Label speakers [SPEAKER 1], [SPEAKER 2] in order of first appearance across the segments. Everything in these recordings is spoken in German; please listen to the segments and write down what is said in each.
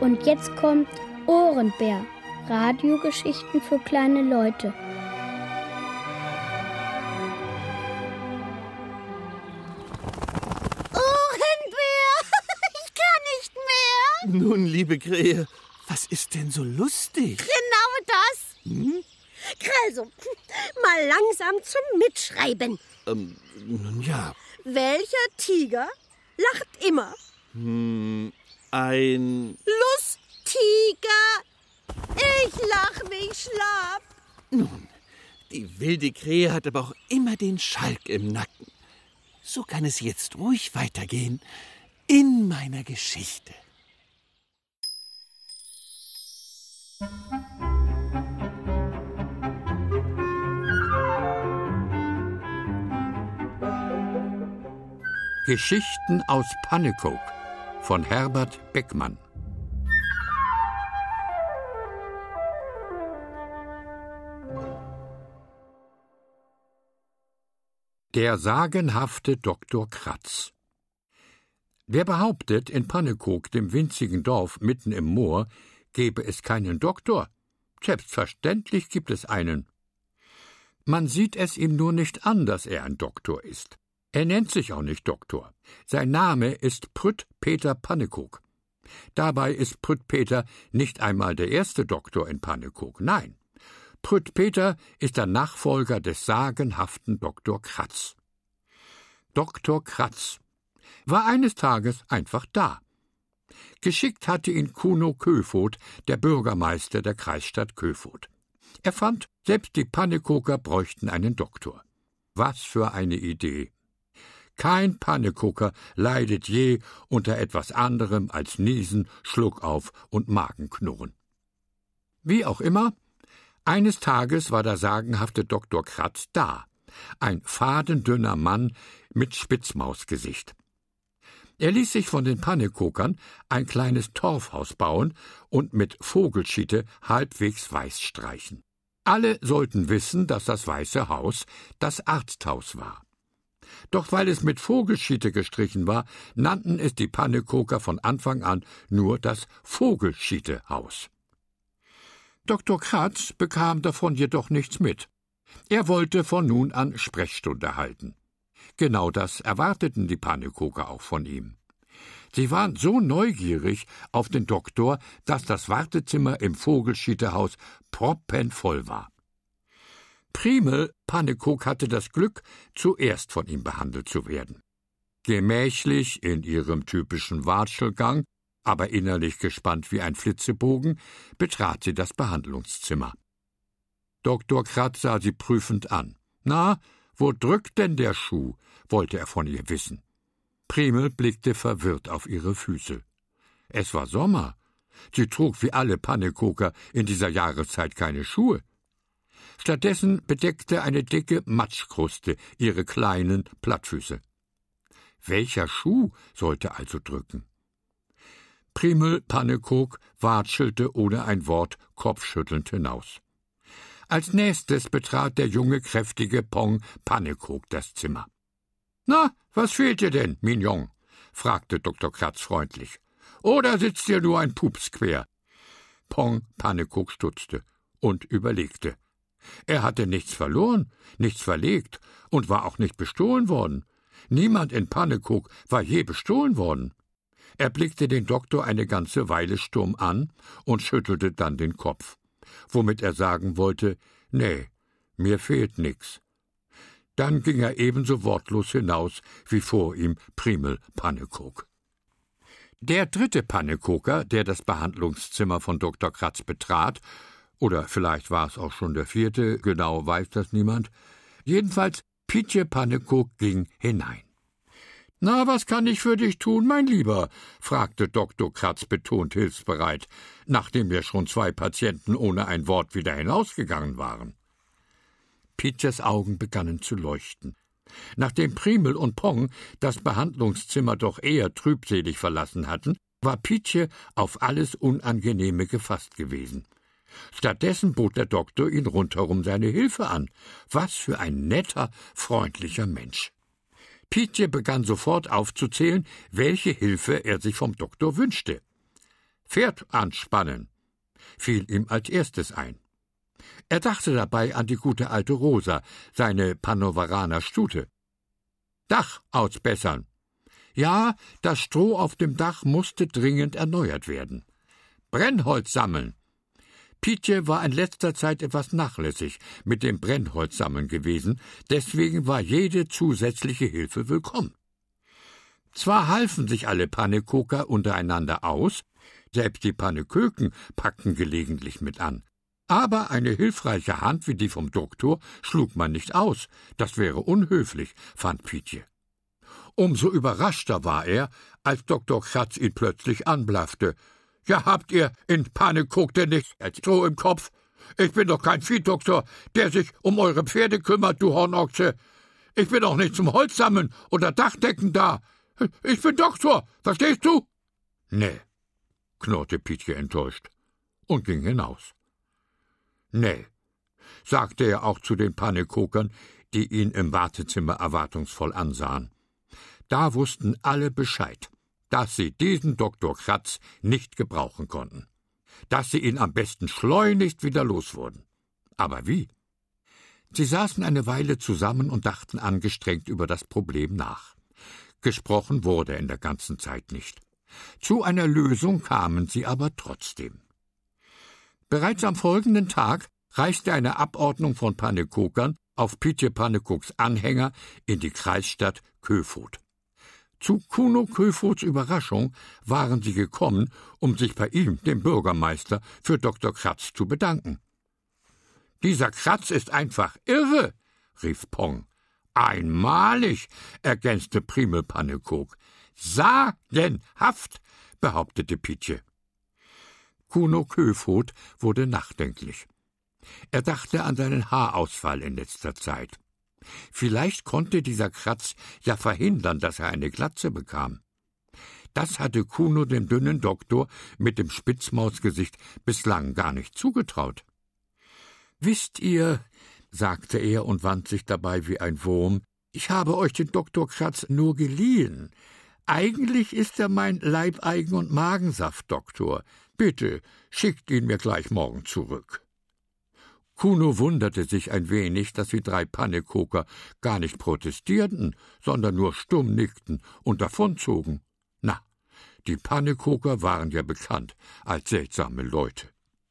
[SPEAKER 1] Und jetzt kommt Ohrenbär. Radiogeschichten für kleine Leute.
[SPEAKER 2] Ohrenbär! Ich kann nicht mehr!
[SPEAKER 3] Nun, liebe Krähe, was ist denn so lustig?
[SPEAKER 2] Genau das! Also, mal langsam zum Mitschreiben.
[SPEAKER 3] Nun ja.
[SPEAKER 2] Welcher Tiger lacht immer?
[SPEAKER 3] Ein...
[SPEAKER 2] Lusttiger! Ich lach mich schlapp.
[SPEAKER 3] Nun, die wilde Krähe hat aber auch immer den Schalk im Nacken. So kann es jetzt ruhig weitergehen in meiner Geschichte.
[SPEAKER 4] Geschichten aus Pannekow von Herbert Beckmann. Der sagenhafte Dr. Kratz. Wer behauptet, in Pannekow, dem winzigen Dorf mitten im Moor, gebe es keinen Doktor? Selbstverständlich gibt es einen. Man sieht es ihm nur nicht an, dass er ein Doktor ist. Er nennt sich auch nicht Doktor. Sein Name ist Prütt Peter Pannekow. Dabei ist Prütt Peter nicht einmal der erste Doktor in Pannekow. Nein, Prütt Peter ist der Nachfolger des sagenhaften Dr. Kratz. Dr. Kratz war eines Tages einfach da. Geschickt hatte ihn Kuno Köfoth, der Bürgermeister der Kreisstadt Köfoth. Er fand, selbst die Pannekowker bräuchten einen Doktor. Was für eine Idee! Kein Pannekowker leidet je unter etwas anderem als Niesen, Schluckauf und Magenknurren. Wie auch immer, eines Tages war der sagenhafte Dr. Kratz da, ein fadendünner Mann mit Spitzmausgesicht. Er ließ sich von den Pannekowkern ein kleines Torfhaus bauen und mit Vogelschiete halbwegs weiß streichen. Alle sollten wissen, dass das Weiße Haus das Arzthaus war. Doch weil es mit Vogelschiete gestrichen war, nannten es die Pannekowker von Anfang an nur das Vogelschietehaus. Dr. Kratz bekam davon jedoch nichts mit. Er wollte von nun an Sprechstunde halten. Genau das erwarteten die Pannekowker auch von ihm. Sie waren so neugierig auf den Doktor, dass das Wartezimmer im Vogelschietehaus proppenvoll war. Primel Pannekow hatte das Glück, zuerst von ihm behandelt zu werden. Gemächlich in ihrem typischen Watschelgang, aber innerlich gespannt wie ein Flitzebogen, betrat sie das Behandlungszimmer. Dr. Kratz sah sie prüfend an. »Na, wo drückt denn der Schuh?« wollte er von ihr wissen. Primel blickte verwirrt auf ihre Füße. Es war Sommer. Sie trug wie alle Pannekowker in dieser Jahreszeit keine Schuhe. Stattdessen bedeckte eine dicke Matschkruste ihre kleinen Plattfüße. Welcher Schuh sollte also drücken? Primel Pannekow watschelte ohne ein Wort kopfschüttelnd hinaus. Als nächstes betrat der junge, kräftige Pong Pannekow das Zimmer. »Na, was fehlt dir denn, Mignon?« fragte Dr. Kratz freundlich. »Oder sitzt dir nur ein Pups quer?« Pong Pannekow stutzte und überlegte. Er hatte nichts verloren, nichts verlegt und war auch nicht bestohlen worden. Niemand in Pannekow war je bestohlen worden. Er blickte den Doktor eine ganze Weile stumm an und schüttelte dann den Kopf, womit er sagen wollte, »Nee, mir fehlt nix.« Dann ging er ebenso wortlos hinaus wie vor ihm Primel Pannekow. Der dritte Pannekowker, der das Behandlungszimmer von Dr. Kratz betrat, oder vielleicht war es auch schon der vierte, genau weiß das niemand, jedenfalls Pietje Pannekow ging hinein. »Na, was kann ich für dich tun, mein Lieber?« fragte Dr. Kratz betont hilfsbereit, nachdem wir schon 2 Patienten ohne ein Wort wieder hinausgegangen waren. Pietjes Augen begannen zu leuchten. Nachdem Primel und Pong das Behandlungszimmer doch eher trübselig verlassen hatten, war Pietje auf alles Unangenehme gefasst gewesen. Stattdessen bot der Doktor ihn rundherum seine Hilfe an. Was für ein netter, freundlicher Mensch. Pietje begann sofort aufzuzählen, welche Hilfe er sich vom Doktor wünschte. Pferd anspannen, fiel ihm als erstes ein. Er dachte dabei an die gute alte Rosa, seine Pannoveraner Stute. Dach ausbessern. Ja, das Stroh auf dem Dach musste dringend erneuert werden. Brennholz sammeln. Pietje war in letzter Zeit etwas nachlässig mit dem Brennholzsammeln gewesen, deswegen war jede zusätzliche Hilfe willkommen. Zwar halfen sich alle Pannekoker untereinander aus, selbst die Panneköken packten gelegentlich mit an. Aber eine hilfreiche Hand wie die vom Doktor schlug man nicht aus, das wäre unhöflich, fand Pietje. Umso überraschter war er, als Dr. Kratz ihn plötzlich anblaffte. »Ja, habt ihr in Pannekok denn nichts als Stroh im Kopf? Ich bin doch kein Viehdoktor, der sich um eure Pferde kümmert, du Hornochse. Ich bin auch nicht zum Holzsammeln oder Dachdecken da. Ich bin Doktor, verstehst du?« »Nee«, knurrte Pietje enttäuscht und ging hinaus. »Nee«, sagte er auch zu den Pannekokern, die ihn im Wartezimmer erwartungsvoll ansahen. Da wussten alle Bescheid, dass sie diesen Dr. Kratz nicht gebrauchen konnten, dass sie ihn am besten schleunigst wieder los wurden. Aber wie? Sie saßen eine Weile zusammen und dachten angestrengt über das Problem nach. Gesprochen wurde in der ganzen Zeit nicht. Zu einer Lösung kamen sie aber trotzdem. Bereits am folgenden Tag reiste eine Abordnung von Pannekokern auf Pietje Pannekoks Anhänger in die Kreisstadt Köfoth. Zu Kuno Köfoths Überraschung waren sie gekommen, um sich bei ihm, dem Bürgermeister, für Dr. Kratz zu bedanken. »Dieser Kratz ist einfach irre«, rief Pong. »Einmalig«, ergänzte Primel Pannekok. »Sagenhaft«, behauptete Pietje. Kuno Köfoth wurde nachdenklich. Er dachte an seinen Haarausfall in letzter Zeit. Vielleicht konnte dieser Kratz ja verhindern, dass er eine Glatze bekam. Das hatte Kuno dem dünnen Doktor mit dem Spitzmausgesicht bislang gar nicht zugetraut. »Wisst ihr«, sagte er und wand sich dabei wie ein Wurm, »ich habe euch den Dr. Kratz nur geliehen. Eigentlich ist er mein Leibeigen- und Magensaftdoktor. Bitte, schickt ihn mir gleich morgen zurück.« Kuno wunderte sich ein wenig, dass die 3 Pannekoker gar nicht protestierten, sondern nur stumm nickten und davonzogen. Na, die Pannekoker waren ja bekannt als seltsame Leute.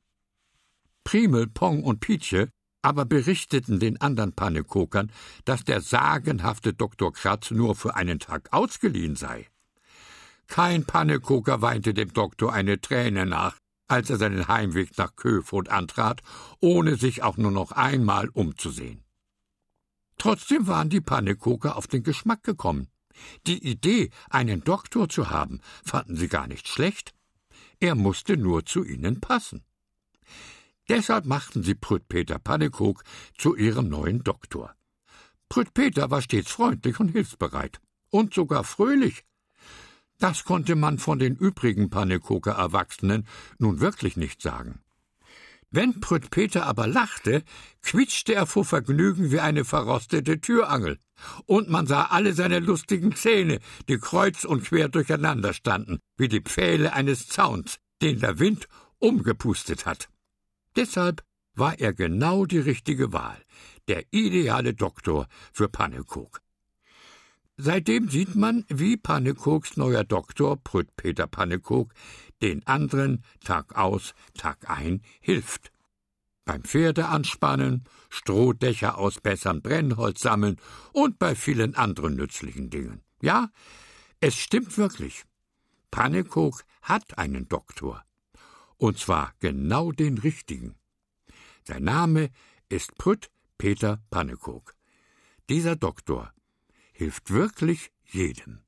[SPEAKER 4] Primel, Pong und Pietje aber berichteten den anderen Pannekokern, dass der sagenhafte Dr. Kratz nur für einen Tag ausgeliehen sei. Kein Pannekoker weinte dem Doktor eine Träne nach, als er seinen Heimweg nach Köfoth antrat, ohne sich auch nur noch einmal umzusehen. Trotzdem waren die Pannekoker auf den Geschmack gekommen. Die Idee, einen Doktor zu haben, fanden sie gar nicht schlecht. Er musste nur zu ihnen passen. Deshalb machten sie Prüt-Peter Pannekok zu ihrem neuen Doktor. Prüt-Peter war stets freundlich und hilfsbereit und sogar fröhlich. Das konnte man von den übrigen Pannekoker-Erwachsenen nun wirklich nicht sagen. Wenn Prüt-Peter aber lachte, quietschte er vor Vergnügen wie eine verrostete Türangel, und man sah alle seine lustigen Zähne, die kreuz und quer durcheinander standen, wie die Pfähle eines Zauns, den der Wind umgepustet hat. Deshalb war er genau die richtige Wahl, der ideale Doktor für Pannekok. Seitdem sieht man, wie Pannekoks neuer Doktor, Prüt-Peter Pannekok, den anderen Tag aus, Tag ein hilft. Beim Pferdeanspannen, Strohdächer ausbessern, Brennholz sammeln und bei vielen anderen nützlichen Dingen. Ja, es stimmt wirklich. Pannekok hat einen Doktor. Und zwar genau den richtigen. Sein Name ist Prüt-Peter Pannekok. Dieser Doktor hilft wirklich jedem.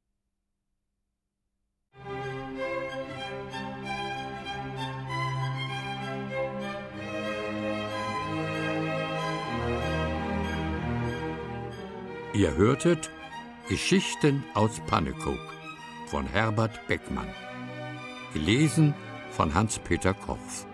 [SPEAKER 4] Ihr hörtet Geschichten aus Pannekok von Herbert Beckmann. Gelesen von Hans-Peter Korff.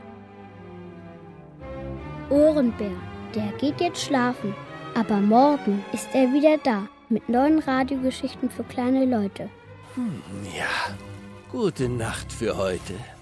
[SPEAKER 1] Ohrenbär, der geht jetzt schlafen, aber morgen ist er wieder da mit neuen Radiogeschichten für kleine Leute.
[SPEAKER 3] Ja, gute Nacht für heute.